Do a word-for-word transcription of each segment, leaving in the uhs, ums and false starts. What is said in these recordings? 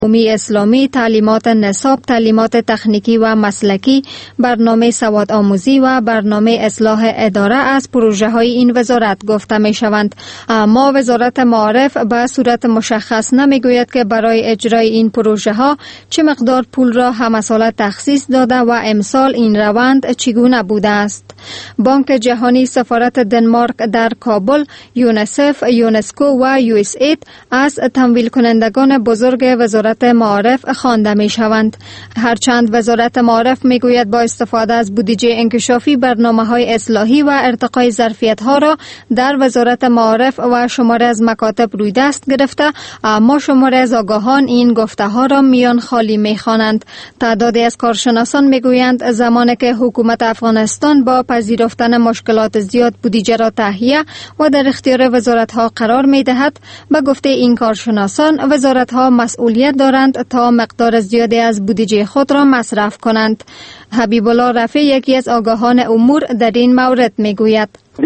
عمومی اسلامی، تعلیمات نصاب، تعلیمات تکنیکی و مسلکی، برنامه سواد آموزی و برنامه اصلاح اداره از پروژه های این وزارت گفته می شوند. اما وزارت معارف به صورت مشخص نمی گوید که برای اجرای این پروژه ها چه مقدار پول را همساله تخصیص داده و امسال این روند چگونه بوده است. بانک جهانی، سفارت دنمارک در کابل، یونیسف، یونسکو و یو اس اید از تمویل کنندگان بزرگ وزارت معارف خوانده می شوند. هرچند وزارت معارف می گوید با استفاده از بودجه انکشافی برنامه های اصلاحی و ارتقای ظرفیت ها را در وزارت معارف و شماره از مکاتب روی دست گرفته، اما شماره از آگاهان این گفته ها را میان خالی می خوانند. تعدادی از کارشناسان می گویند زمانی که حکومت افغانستان با پذیرفتن مشکلات زیاد بودجه را تهیه و در اختیار وزارت ها قرار می دهد، به گفته این کارشناسان وزارت ها مسئولیت دارند تا مقدار زیادی از بودجه خود را مصرف کنند. حبیب الله رفیع، یکی از آگاهان امور، در این مورد می گوید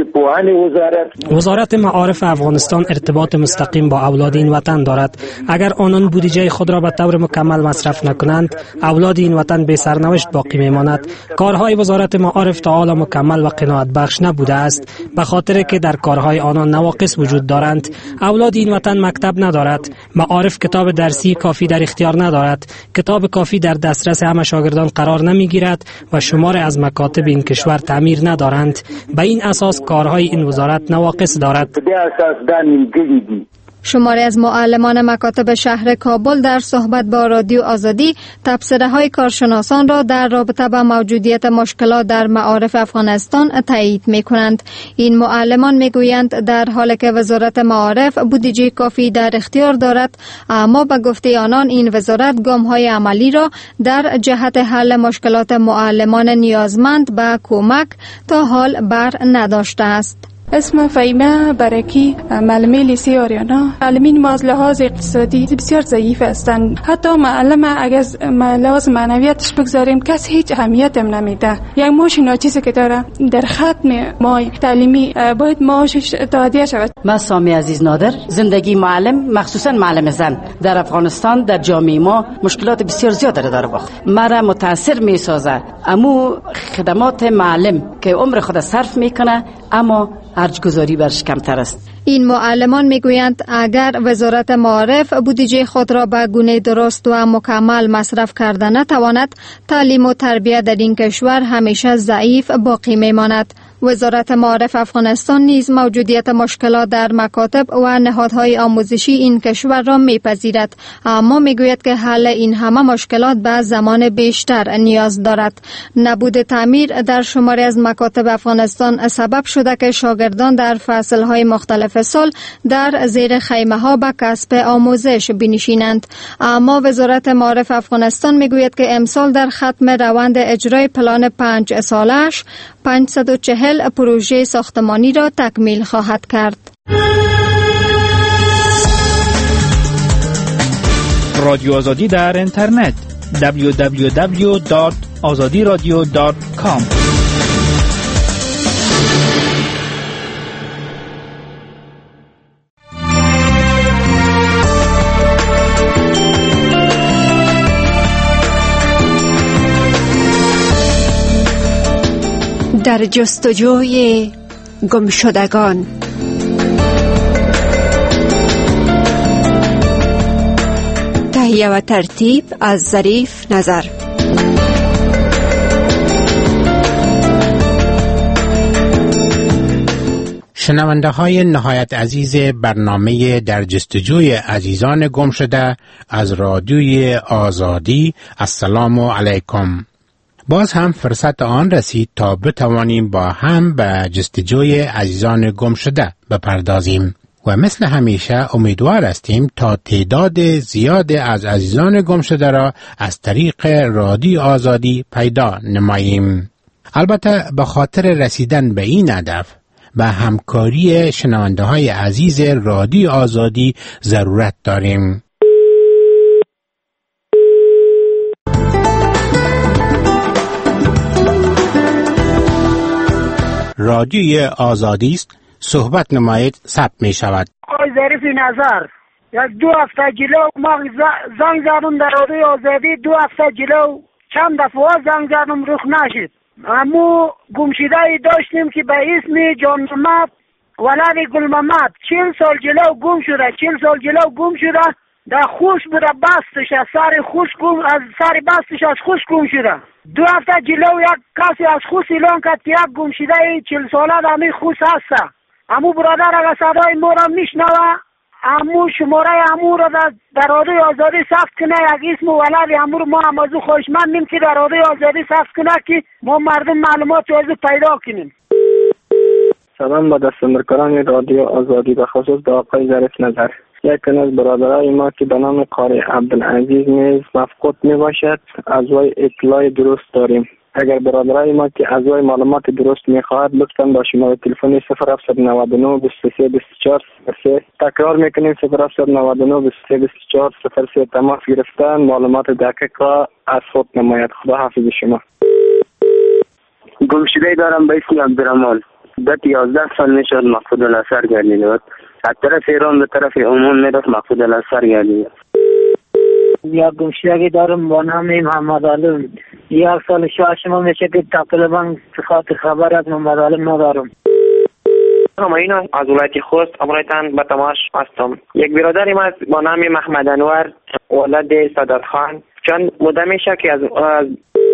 وزارت معارف افغانستان ارتباط مستقیم با اولاد این وطن دارد. اگر آنان بودجه خود را به طور مکمل مصرف نکنند، اولاد این وطن به سرنوشت باقی میماند. کارهای وزارت معارف تا حالا مکمل و قناعت بخش نبوده است، به خاطر که در کارهای آنان نواقص وجود دارند. اولاد این وطن مکتب ندارد، معارف کتاب درسی کافی در اختیار ندارد، کتاب کافی در دسترس همه شاگردان قرار نمیگیرد و شمار از مکاتب این کشور تعمیر ندارند. به این اساس کارهای این وزارت نواقص دارد. شماری از معلمان مکاتب شهر کابل در صحبت با رادیو آزادی تبصره های کارشناسان را در رابطه با موجودیت مشکلات در معارف افغانستان تایید می کنند. این معلمان می گویند در حالی که وزارت معارف بودجه کافی در اختیار دارد، اما به گفته آنان این وزارت گام های عملی را در جهت حل مشکلات معلمان نیازمند به کمک تا حال بر نداشته است. اسم فهیمه برکی، معلمه لیسه آریانا. معلمین ما از لحاظ اقتصادی بسیار ضعیف هستند. حتی معلم اگر لحاظ معنویتش بگذاریم کس هیچ اهمیت هم نمیده. یک معاش ناچیزی که داره در ختم ماه تعلیمی باید معاشش تادیه شود. من سامی عزیز نادر، زندگی معلم مخصوصا معلم زن در افغانستان در جامعه ما مشکلات بسیار زیاد داره وقت. مرا متاثر میسازه امو خدمات معلم که عمر خود صرف میکنه اما ارجگذاری برش کمتر است. این معلمان میگویند اگر وزارت معارف بودجه خود را به گونه درست و مکمل مصرف کرده نتواند، تعلیم و تربیت در این کشور همیشه ضعیف باقی میماند. وزارت معارف افغانستان نیز موجودیت مشکلات در مکاتب و نهادهای آموزشی این کشور را میپذیرد، اما میگوید که حل این همه مشکلات به زمان بیشتر نیاز دارد. نبود تعمیر در شماری از مکاتب افغانستان سبب شده که شاگردان در فصلهای مختلف سال در زیر خیمه ها به کسب آموزش بنشینند. اما وزارت معارف افغانستان میگوید که امسال در ختم روند اجرای پلان پنج سالش پانصد و چهل پروژه ساختمانی را تکمیل خواهد کرد. رادیو آزادی در اینترنت دبلیو دبلیو دبلیو دات آزادی رادیو دات کام. در جستجوی گمشدگان. تهیه و ترتیب از ظریف نظر. شنونده های نهایت عزیز برنامه در جستجوی عزیزان گم شده از رادیوی آزادی، السلام علیکم. باز هم فرصت آن رسید تا بتوانیم با هم به جستجوی عزیزان گم شده بپردازیم و مثل همیشه امیدوار هستیم تا تعداد زیاد از عزیزان گم شده را از طریق رادیو آزادی پیدا نماییم. البته به خاطر رسیدن به این هدف به همکاری شنونده های عزیز رادیو آزادی ضرورت داریم. رادیوی آزادی است، صحبت نمایید ثبت می شود. آقای ظریف نظر، یک دو هفته جلو ما زنگ زدم در رادیوی آزادی، دو هفته جلو چند دفعه زنگ زدم رخ نشد. امو گمشده ای داشتیم که به اسم جان محمد ولد گل محمد چهل سال جلو گم شده، چهل سال جلو گم شده. در خوش بوده بستش، از سر خوش گم، از سر بستش از خوش گم شده. دو هفته جلو یک کسی از خوش اعلان کرد که یک گمشده ای چهل ساله در می خوش هست. امو برادر اگر صدای ما را میشنوه، امو شماره امو را در رادیوی آزادی ثبت کنه، یک اسم ولد امو رو ما هم از او خواهشمندیم که در رادیوی آزادی ثبت کنه که ما مردم معلومات از او پیدا کنیم. سلام با دستاندرکاران رادیو آزادی، به خصوص به آقای ظریف نظر. یکی از برادرای ما که به نام قاری عبدالعزیز نیز مفقود می باشد، از وی اطلاع درست داریم. اگر برادرای ما که از وی معلومات درست می خواهد لطفاً با شماره تلفنی صفر هفت نه نه بیست و سه بیست و چهار صفر سه تکرار میکنیم، صفر هفت نه نه بیست و سه بیست و چهار صفر سه تماس گرفتن معلومات دقیق را از خود نماید. خدا حافظ شما. گمشده دارم به اسم عبدالرحمن، بعد یازده سال میشد مقصود الاثر گردیده بود. از طرف ایران به طرف عمان میرفت مقصود الاثر گردیده. یا گمشدگی دارم با نام محمد علم، یک سال شش ماه میشه که تقریبا خاطر خبر از محمد علم ندارم. هماینا از ولایت خوست امرایتان به تماش هستم. یک برادری ما با نام محمد انور ولد صدر خان چند مدت میشه که از, از...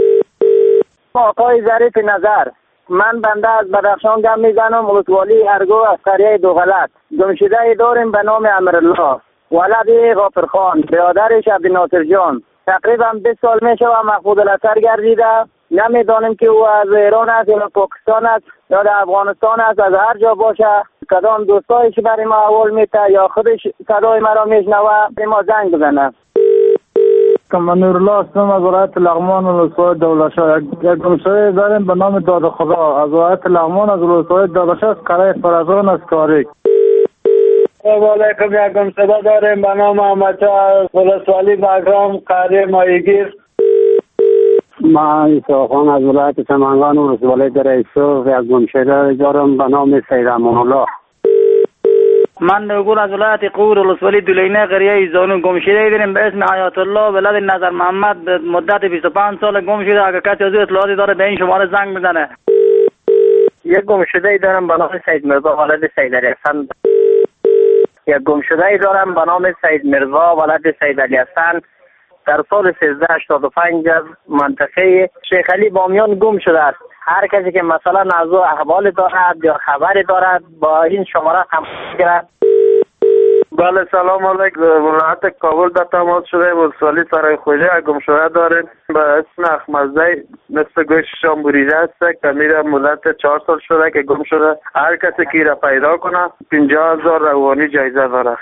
آقای ظریف نظر، من بنده از بدخشان گم میزنم، ولسوالی ارگو از قریه دوغلط. گمشده ای داریم به نام امیرالله ولد غافرخان، برادرش عبدالناصر جان. تقریبا بیست سال میشه و مفقود الاثر گردیده. نمیدانیم که او از ایران است یا پاکستان است یا در افغانستان است. از هر جا باشه کدام دوستایش برای ما اول میته یا خودش صدای مرا میشنوه به ما زنگ بزنه. من نورالله هستم از ولایت لغمان و ولسوالی دولتشاه. یک گمشده داریم به نام داد خدا از ولایت لغمان، از ولسوالی دولتشاه، از قلعه فرزان، از کاریک. سلام علیکم. یک گمشده داریم به نام احمدشاه از ولسوالی بگرام، قریه ماهیگیر. من عیسی خان از ولایت سمنگان و ولسوالی دریسوف. یک گمشده دارم به نام سید امان الله. من نگون از ولایت قور ولسوالی دولینه قریه ایزانو. گمشده داریم به اسم حیات الله ولد نظر محمد، مدت بیست و پنج سال گم شده. اگر کسی از او اطلاعاتی داره به این شماره زنگ بزنه. یک گمشده دارم به نام سید مرزا ولد سید علی حسن. یک گمشده دارم به نام سید مرزا ولد سید علی حسن. در سال سیزده هشتاد و پنج از منطقه شیخ علی بامیان گم شده است. هر کسی که مثلا از او احوال دارد یا خبری دارد با این شماره تماس گیرد. بله سلام علیکم. ولایت کابل در تماس شده. ولسوالی سرای خوجه گم شده داریم به اسم احمدزی، مثل گوش شام بریده است که میره مدت چهار سال شده که گم شده. هر کسی که را پیدا کنه پنجاه هزار روانی جایزه داره.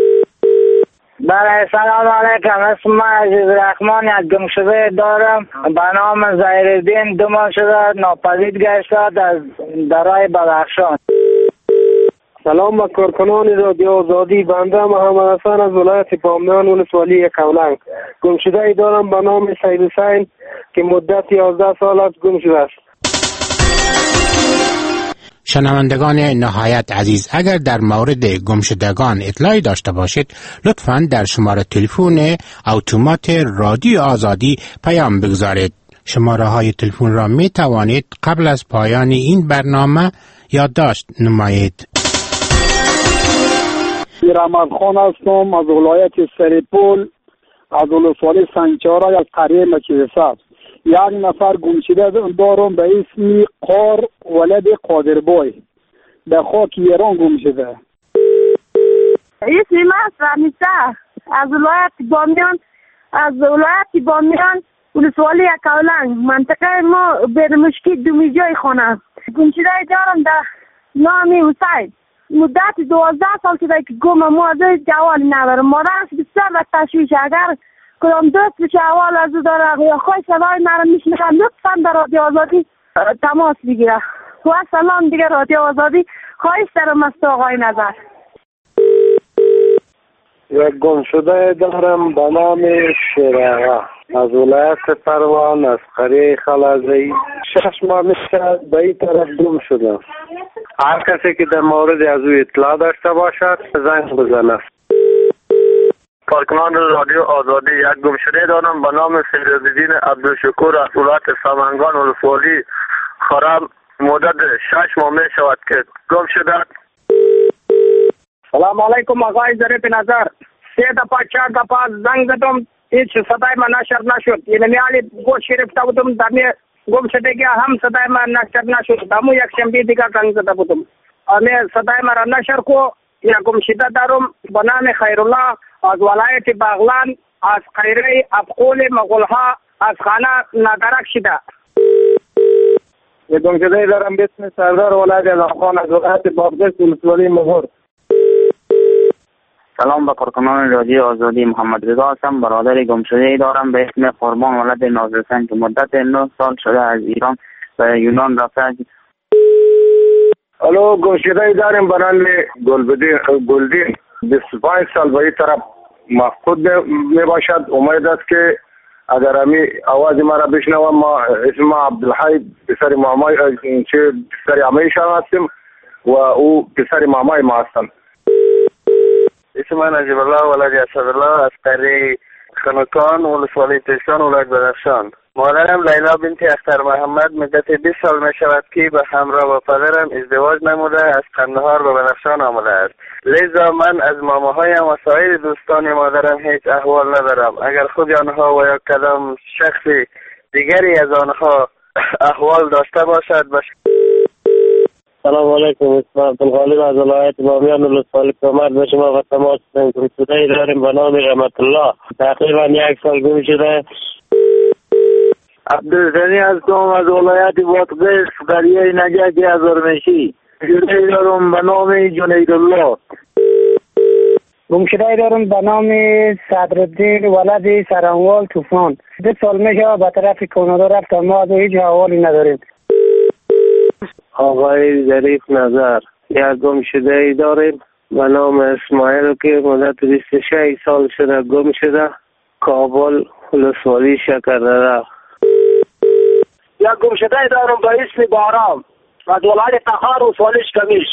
بله سلام علیکم. اسم من عزیز رحمان، یک گمشده دارم به نام ظهیرالدین. دو ماه شده ناپدید گشته از درای بدخشان. سلام به کارکنان رادیو آزادی، بنده محمد حسن از ولایت بامیان ولسوالی کولنگ. گمشده ای دارم به نام سید حسین که مدت یازده سال است گم شده است. شنوندگان نهایت عزیز، اگر در مورد گمشدگان اطلاعی داشته باشید لطفاً در شماره تلفن اتومات رادیو آزادی پیام بگذارید. شماره های تلفن را می توانید قبل از پایان این برنامه یادداشت نمایید. رحمت خان هستم از ولایت سریپول، از ولسوالی سنگچهار، از قریه مچیرسب. یک نفر گمشده دارم به اسم قار ولد قادربای، در خاک ایران گم شده. اسم من رمیسه از ولایت بامیان، از ولایت بامیان ولسوالی کولنگ. منطقه ما برمشکی دومیجای خانه. گمشده دارم در نام حسین. مدت دوازده سال که که گم ما از جوال ندارم. مادرش بسیار به تشویش. اگر کدام دوست بشه اول از داره یا خواهی صدای مرا میشنم لطفا در رادیو آزادی تماس بگیره. و سلام دیگه رادیو آزادی. خواهش دارم از تو آقای نظر. یک گمشده دارم به نام شیراغا از ولایت پروان، از قریه خلازی. شش ماه میشه به این طرف گم شده. هر کسی که در مورد از او اطلاع داشته باشد زنگ بزنه. کارکنان رادیو آزادی، یک گمشده دارم به نام فیروزالدین عبدالشکور از ولایت سمنگان ولسوالی خرم. مدت شش ماه می شود که گم شده. سلام علیکم آقای ظریف نظر. سه دفعه چهار دفعه زنگ زدم، هیچ صدای من نشر نشد. یعنی علی گوش گرفته بودم، دمی گم شدگی هم صدای من نشر نشد. دمو یک شنبه دیگر زنگ زده بودم، امی صدای من را نشر کو. یک گم شده دارم به نام خیرالله از ولایت بغلان، از قیره افقول مغولها، از خانه نگرک شده. یک گم شده دارم به اسم سردار ولایت اعظمخان از ولایت بادغیس ولسوالی مغور. سلام به کارکنان رادیو آزادی، محمد رضا هستم. برادر گم شده دارم به اسم قربان ولد نازرسنگ که مدت نه سال شده از ایران به یونان رفته. الو، گم شده داریم به نام گلبدین گلدین، بیست و پنج سال به این طرف مفقود می باشد. امید است که اگر امی آواز مرا بشنوم، ما اسم عبدالحی پسر مامای چه پسر عمیشان هستیم و او پسر مامای ما هستند. اسم من نجیب الله ولد اسدالله از قریه خنکان ولسوالی تشکان ولایت بدخشان. مادرم لیلا بنت اختر محمد مدت بیست سال می شود که به همراه با پدرم ازدواج نموده از قندهار به بدخشان آمده است. لذا من از ماماهایم و سایر دوستان مادرم هیچ احوال ندارم. اگر خود آنها و یا کدام شخص دیگری از آنها احوال داشته باشد باش. سلام علیکم، اسم عبدالغالب از ولایت بامیان ولسوالی کمر به شما و تماس گم شده داریم به نام رحمت الله. تقریبا یک سال گم شده. عبدالغنی هستم از ولایت بادغیس قریه نجک هزارمشی. گمشده دارم به نام جنیدالله. گمشده دارم به نام صدرالدین ولد سرانوال طوفان. دو سال میشه به طرف کانادا رفت، ما هیچ حوالی نداریم. آقای ظریف نظر، یک گم شده ای داریم به نام اسماعیل که مدت بیست و شش سال شده گم شده، کابل ولسوالی شکردره. یک گم شده ای دارم به اسم بارام از ولایت تخار ولسوالی کمیش.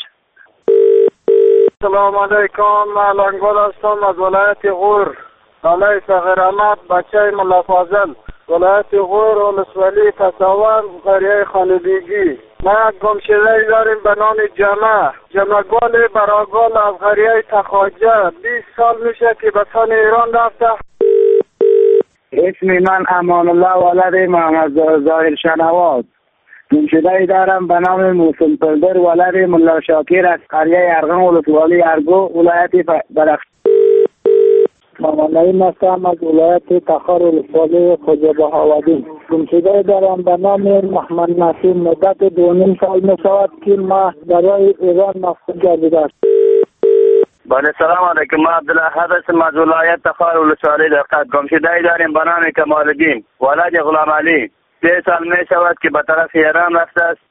سلام علیکم، من لنگول هستم از ولایت غور، نامه صغیر احمد بچه ملا فاضل، ولایت غور ولسوالی پساوان قریه خانودیگی. ما گم شده داریم به نام جمع جمعگال براگال از قریه تخاجه. بیست سال میشه که به سان ایران رفته. اسم من امان الله ولد محمد ظاهر شنواز. گم شده دارم به نام موسم پلدر ولد ملا شاکر از قریه ارغن ولسوالی ارگو ولایت بدخشان. محمد نعیم هستم از ولایت تخار ولسوالی خوجه بهاودی. گم شده دارم به نام محمد نسیم، مدت دو نیم سال می شود که ما برای ایران مفقود گردیده است. بله سلام علیکم، ما عبدالاحد هستم از ولایت تخار ولسوالی دقت. گم شده داریم به نام کمال الدین ولد غلام علی. سه سال می شود که به طرف ایران رفته است.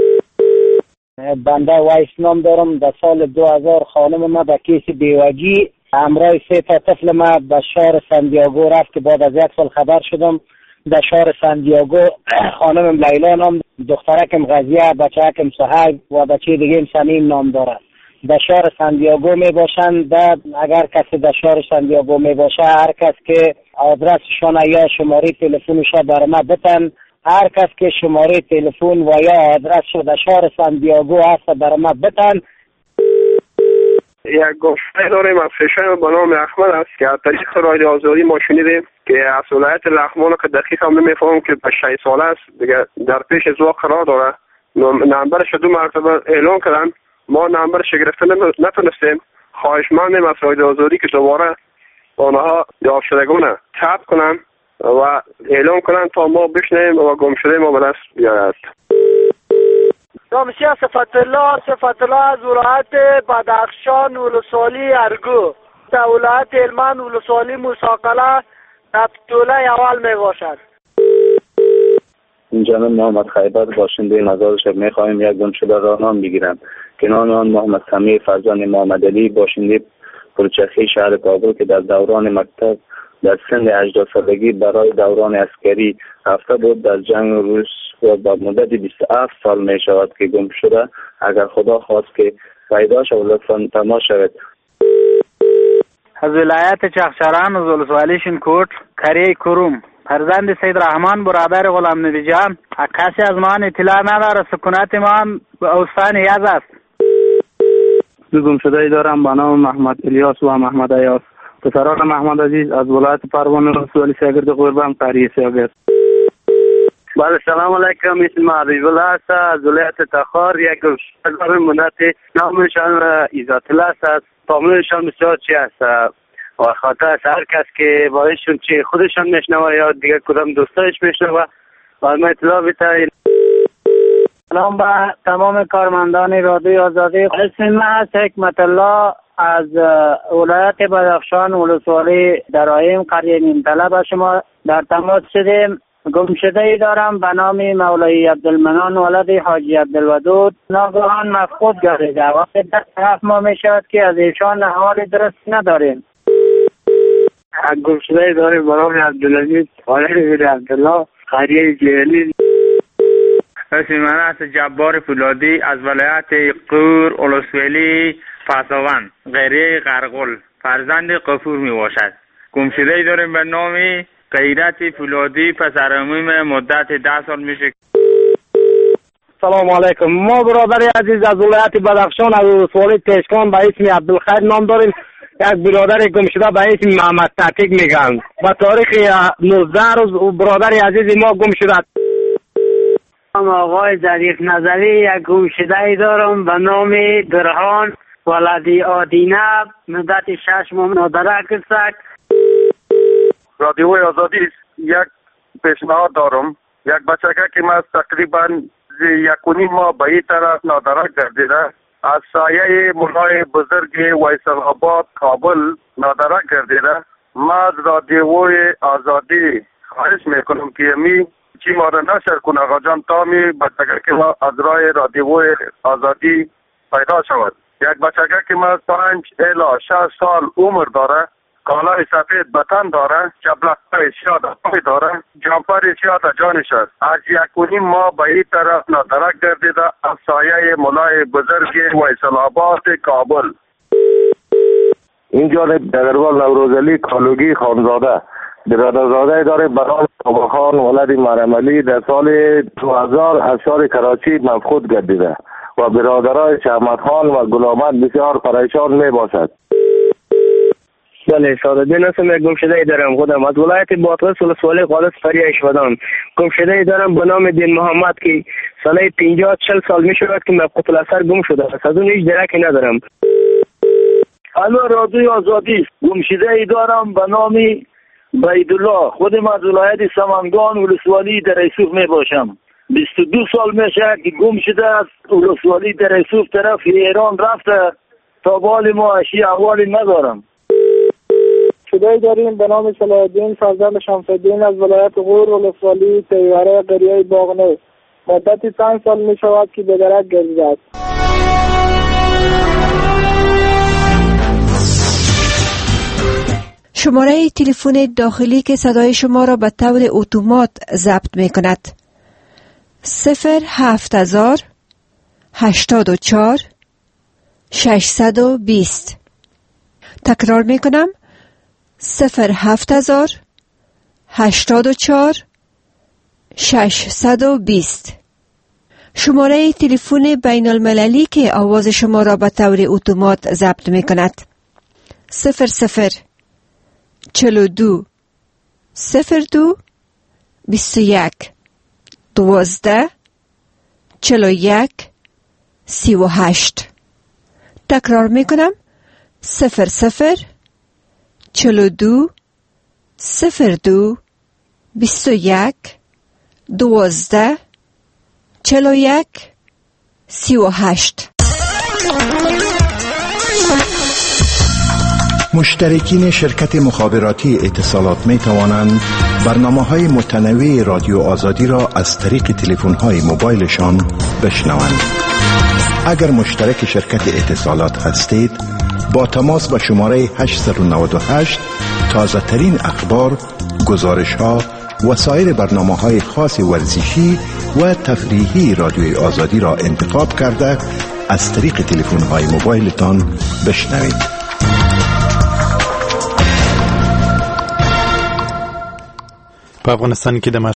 بنده وایس نام دارم. در سال دو هزار خانم ما به کیس بیواجی همراه سه تا طفل ما به شهر سندیاگو رفت که بعد از یک سال خبر شدم در شهر سندیاگو خانم لیلا نام، دخترکم غزیه، بچه‌کم صهیب و بچه دیگه سمیم نام داره. در شهر سندیاگو می باشند. اگر کسی در شهر سندیاگو می باشه، هر کس که آدرسشان یا شماره تلفنشان بر ما بتن، هر کس که شماره تلفن و یا آدرسش در شهر سندیاگو هست بر ما بتن. یک گفته داریم از خشن به نام احمد است که از طریق رادیو آزادی ما شنیدیم که از ولایت لغمان که دقیق هم نمیفهمم که به شش ساله است دیگه در پیش ازوا قرار داره. نمبرش دو مرتبه اعلان کردن، ما نمبرش گرفته نتونستیم. خواهشمندیم از رادیو آزادی که دوباره آنها یافت شدگان ثبت کنن و اعلان کنن تا ما بشنیم و گم شده ما به دست بیاید. نامشی صفت الله صفت الله از ولایت بدخشان ولسوالی ارگو در ولایت هلمند ولسوالی موساقله در دوله اول می باشد. جناب محمد خیبر باشنده مزارش می خواهیم یک گم شده را نام بگیرم که نام آن محمد سمیر فرزند محمد علی باشنده پلچرخی شهر کابل که در دوران مکتب در سن هجده سالگی برای دوران عسکری رفته بود. در جنگ روس و با مدت بیست و هفت سال می شود که گم شده. اگر خدا خواست که پیدا شود لطفاً تماس شود. از ولایت چخچران از ولسوالی شنکوت کریه کروم، فرزند سید رحمان برادر غلام نبی جان. کسی از ما اطلاع نداره، سکونت ما هم به استان یزد است. گم شده دارم به نام محمد الیاس و محمد ایاس، پسران محمد عزیز از ولایت پروان ولسوالی سرگرد قربان قریه سیاگرد. بله سلام علیکم، اسم حبیب الله است از ولایت تخار. یک گمشده منت نامشان ایزات الله است، فامیلشان بسیار چی است و خاطر است هر کس که باعثشون چی خودشان میشنوه یا دیگر کدام دوستایش میشنوه و ما اطلاع بده. سلام به تمام کارمندان رادیوی آزادی. اسم من است حکمت الله از ولایت بدخشان ولسوالی درایم قریه نیمتله به شما در تماس شدیم. گمشده ای دارم به نام مولای عبدالمنان ولد حاجی عبدالودود، ناگهان مفقود گردیده و در طرف ما می شود که از ایشان حال درست نداریم. گمشده ای داریم به نام عبدالعزیز ولد عبدالله قریه جیلی. اسم من است جبار فولادی از ولایت قور ولسوالی پاسوان قریه قرقل، فرزند قفور می باشد. گمشده ای داریم به نام غیرت فولادی، پسر عموم مدت ده سال میشه. سلام علیکم، ما برادر عزیز از ولایت بدخشان از ولسوالی تشکان به اسم عبدالخیر نام داریم. یک برادر گمشده به اسم محمد تحقیق میگن. با تاریخ نوزده روز برادر عزیز ما گم شده. آقای ظریف نظری یک گمشده ای دارم به نام درهان ولدی آدینه، مدت شش ماه نادرک است. رادیوی آزادی یک پیشنهاد دارم. یک بچگه که من تقریبا یک و نیم ماه به این طرف نادرک گردیده، از سایه مولای بزرگ ویسل آباد کابل نادرک گردیده. من از رادیوی آزادی خواهش میکنم که می چی ما را نشر کن آقا جان تا می بچگه که ما از راه رادیوی آزادی پیدا شود. یک بچگه که من پنج الی شش سال عمر داره، کالای سفید بطن داره، چبلقای سیاه پای داره، جامپر سیاه جانش است. از یک و نیم ماه به این طرف نادرک گردیده، از سایه مولای بزرگ ویسل آباد کابل. این جانب دگرگاه نوروزعلی کالوگی خانزاده برادرزاده داره به نام آقاخان ولد مریم علی در سال دو هزار از شهر کراچی مفقود گردیده و برادرای احمد خان و گلامت بسیار پریشان می باشد. بله سعادت‌دین هستم، یک گمشده ای دارم خودم از ولایت باطرس ولسوالی قادس فریه اشودان. گمشده ای دارم به نام دین محمد که سال پنجاه چل سال می شود که مفقود الاثر گم شده است. از اون هیچ درکی ندارم. الو رادیوی آزادی، گمشده ای دارم به نام بایدالله، خودم از ولایت سمنگان ولسوالی در ایسوف می باشم. بیست و دو سال میشه که گم شده است. ولسوالی در ایسوف طرف ایران رفته، تا بال ما اشی احوالی ندارم. شده داریم به نام صلاح الدین فرزند شمس‌الدین از ولایت غور ولسوالی تیوره قریه باغنه، مدتی پنج سال می شود که به درک گردیده است. شماره تلفن داخلی که صدای شما را به طور اتومات ضبط می کند صفر هفت هزار هشتاد و چهار ششصد و بیست. تکرار می کنم صفر هفت هزار هشتاد و چهار ششصد و بیست. شماره تلفن بین المللی که آواز شما را به طور اتومات ضبط می کند صفر صفر چل و دو صفر دو بیست و یک دوازده چل و یک سی و هشت. تکرار می کنم صفر صفر چل و دو صفر دو بیست و یک دوازده چل و یک سی و هشت. مشترکین شرکت مخابراتی اتصالات می توانند برنامه‌های متنوع رادیو آزادی را از طریق تلفن‌های موبایلشان بشنوند. اگر مشترک شرکت اتصالات هستید، با تماس با شماره هشت نه هشت تازه ترین اخبار، گزارش‌ها و سایر برنامه‌های خاص ورزشی و تفریحی رادیوی آزادی را انتخاب کرده از طریق تلفن‌های موبایلتان بشنوید. په افغانستان کې د